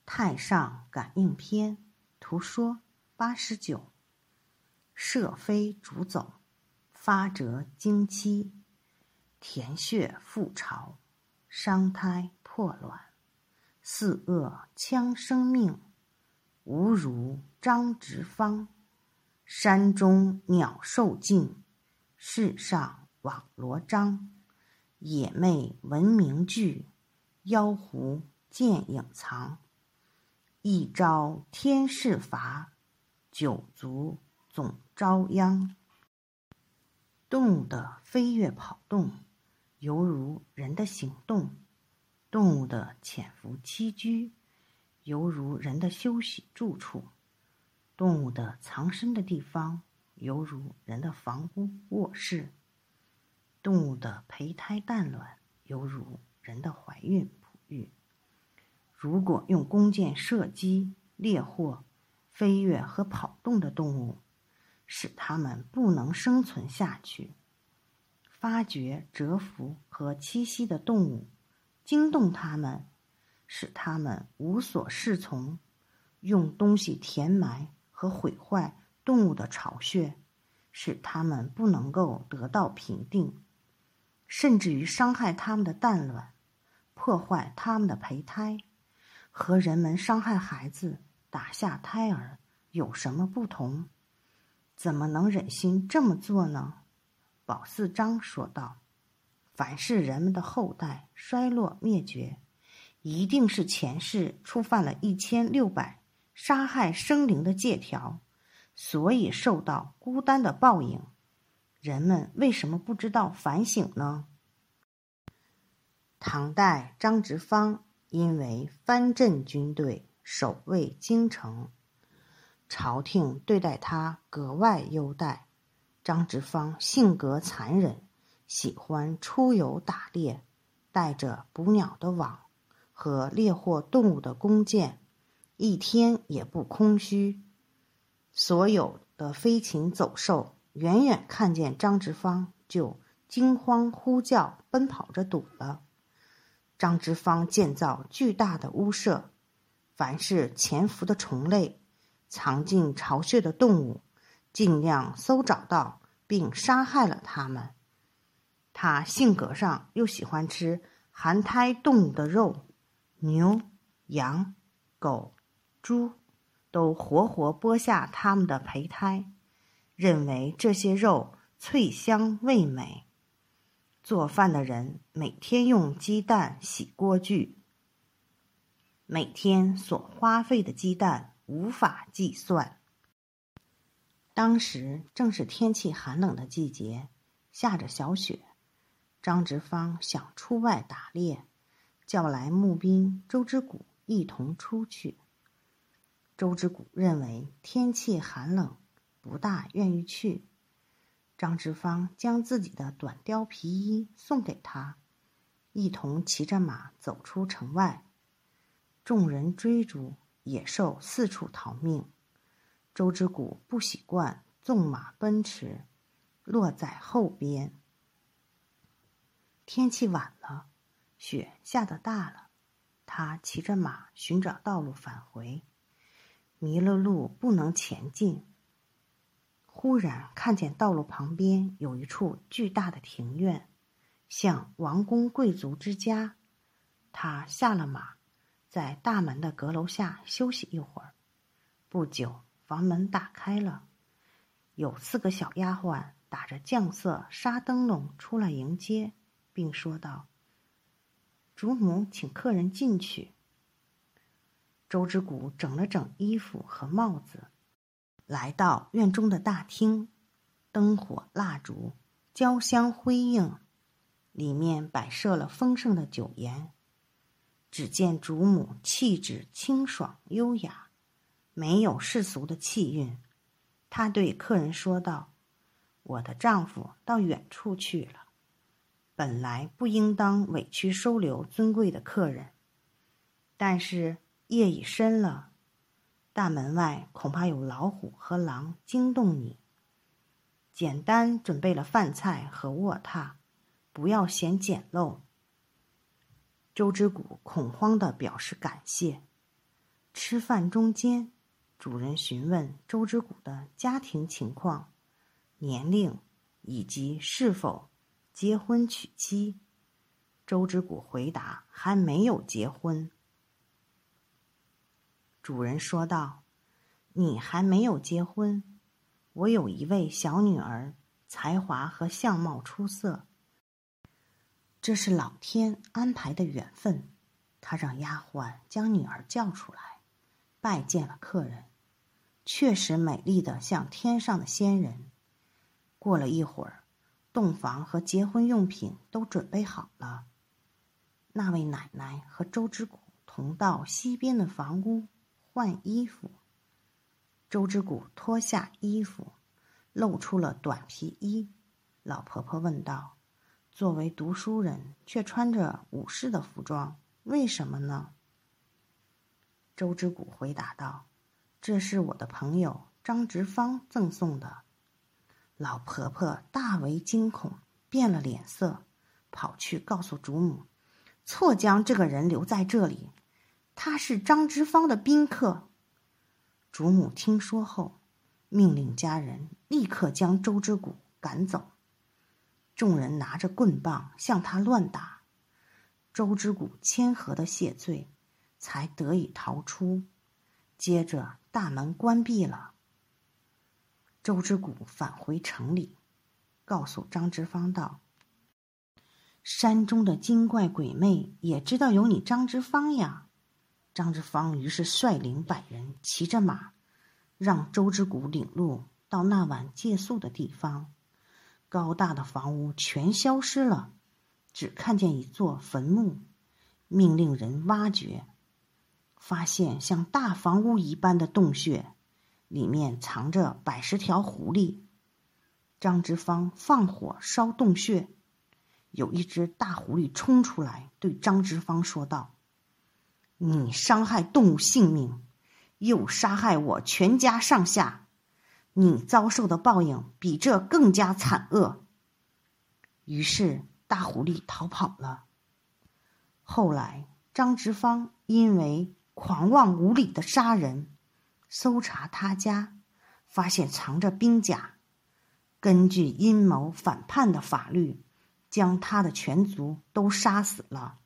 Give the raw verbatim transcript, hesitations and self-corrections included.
太上感应篇图说八十九。射飞逐走，发折经期，填血复巢，伤胎破卵，四恶戕生命，无如张直方。山中鸟兽尽，世上网罗张。野魅闻名惧，妖狐见影藏。一朝天势伐，九族总遭殃。动物的飞跃跑动，犹如人的行动；动物的潜伏栖居，犹如人的休息住处；动物的藏身的地方，犹如人的房屋卧室；动物的胚胎蛋卵，犹如人的怀孕哺育。如果用弓箭射击、猎获、飞跃和跑动的动物，使它们不能生存下去；发掘、蛰伏和栖息的动物，惊动它们，使它们无所适从；用东西填埋和毁坏动物的巢穴，使它们不能够得到平定，甚至于伤害它们的蛋卵，破坏它们的胚胎。和人们伤害孩子、打下胎儿有什么不同？怎么能忍心这么做呢？宝四章说道：凡是人们的后代衰落灭绝，一定是前世触犯了一千六百杀害生灵的戒条，所以受到孤单的报应。人们为什么不知道反省呢？唐代张直方因为藩镇军队守卫京城，朝廷对待他格外优待。张直方性格残忍，喜欢出游打猎，带着捕鸟的网和猎获动物的弓箭，一天也不空虚。所有的飞禽走兽远远看见张直方，就惊慌呼叫，奔跑着躲了。张直方建造巨大的屋舍，凡是潜伏的虫类、藏进巢穴的动物，尽量搜找到并杀害了它们。他性格上又喜欢吃含胎动物的肉，牛、羊、狗、猪都活活剥下它们的胚胎，认为这些肉脆香味美。做饭的人每天用鸡蛋洗锅具，每天所花费的鸡蛋无法计算。当时正是天气寒冷的季节，下着小雪。张直方想出外打猎，叫来募兵周之谷一同出去。周之谷认为天气寒冷，不大愿意去。张直方将自己的短貂皮衣送给他，一同骑着马走出城外。众人追逐，野兽四处逃命。周之谷不习惯纵马奔驰，落在后边。天气晚了，雪下得大了，他骑着马寻找道路返回，迷了路不能前进。忽然看见道路旁边有一处巨大的庭院，像王公贵族之家。他下了马，在大门的阁楼下休息一会儿。不久，房门打开了，有四个小丫鬟打着酱色纱灯笼出来迎接，并说道：主母请客人进去。周之谷整了整衣服和帽子，来到院中的大厅，灯火蜡烛，交相辉映，里面摆设了丰盛的酒宴。只见主母气质清爽优雅，没有世俗的气韵。她对客人说道：我的丈夫到远处去了，本来不应当委屈收留尊贵的客人，但是夜已深了，大门外恐怕有老虎和狼惊动你。简单准备了饭菜和卧榻，不要嫌简陋。周之谷恐慌地表示感谢。 吃饭中间，主人询问周之谷的家庭情况、年龄以及是否结婚娶妻。周之谷回答还没有结婚。主人说道：你还没有结婚，我有一位小女儿，才华和相貌出色，这是老天安排的缘分。他让丫鬟将女儿叫出来，拜见了客人，确实美丽的像天上的仙人。过了一会儿，洞房和结婚用品都准备好了。那位奶奶和周之谷同到西边的房屋换衣服。周之谷脱下衣服，露出了短皮衣。老婆婆问道：作为读书人，却穿着武士的服装，为什么呢？周之谷回答道：这是我的朋友张直芳赠送的。老婆婆大为惊恐，变了脸色，跑去告诉主母，错将这个人留在这里，他是张直芳的宾客。主母听说后，命令家人立刻将周之谷赶走。众人拿着棍棒向他乱打，周之谷谦和的谢罪，才得以逃出。接着大门关闭了。周之谷返回城里，告诉张之芳道：山中的精怪鬼魅也知道有你张之芳呀。张之芳于是率领百人骑着马，让周之谷领路到那晚借宿的地方。高大的房屋全消失了，只看见一座坟墓，命令人挖掘，发现像大房屋一般的洞穴，里面藏着百十条狐狸。张之芳放火烧洞穴，有一只大狐狸冲出来，对张之芳说道：你伤害动物性命，又杀害我全家上下，你遭受的报应比这更加惨恶。于是大狐狸逃跑了。后来张之芳因为狂妄无理的杀人，搜查他家，发现藏着兵甲，根据阴谋反叛的法律，将他的全族都杀死了。